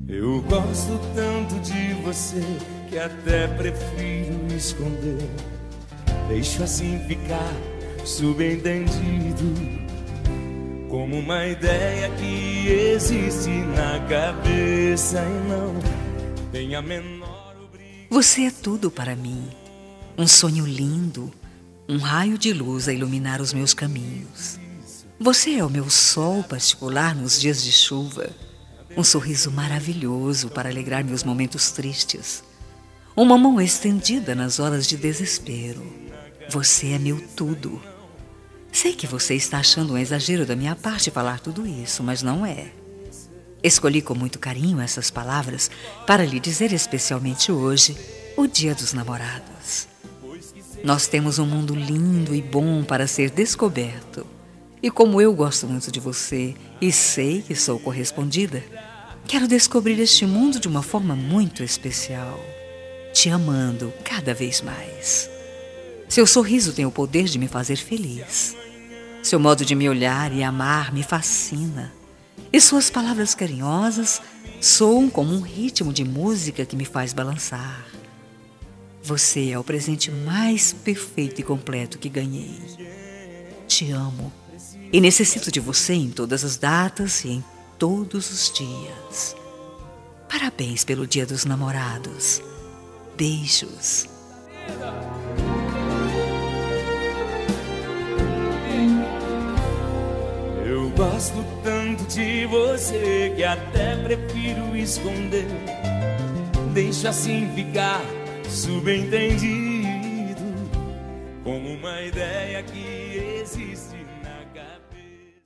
Eu gosto tanto de você que até prefiro esconder. Deixo assim ficar subentendido, como uma ideia que existe na cabeça e não tem a menor obrigação. Você é tudo para mim, um sonho lindo, um raio de luz a iluminar os meus caminhos. Você é o meu sol particular nos dias de chuva, um sorriso maravilhoso para alegrar meus momentos tristes, uma mão estendida nas horas de desespero. Você é meu tudo. Sei que você está achando um exagero da minha parte falar tudo isso, mas não é. Escolhi com muito carinho essas palavras para lhe dizer especialmente hoje, o Dia dos Namorados. Nós temos um mundo lindo e bom para ser descoberto. E como eu gosto muito de você e sei que sou correspondida, quero descobrir este mundo de uma forma muito especial, te amando cada vez mais. Seu sorriso tem o poder de me fazer feliz. Seu modo de me olhar e amar me fascina. E suas palavras carinhosas soam como um ritmo de música que me faz balançar. Você é o presente mais perfeito e completo que ganhei. Te amo e necessito de você em todas as datas e em todos os dias. Parabéns pelo Dia dos Namorados. Beijos. Eu gosto tanto de você que até prefiro esconder. Deixo assim ficar subentendido, como uma ideia que existe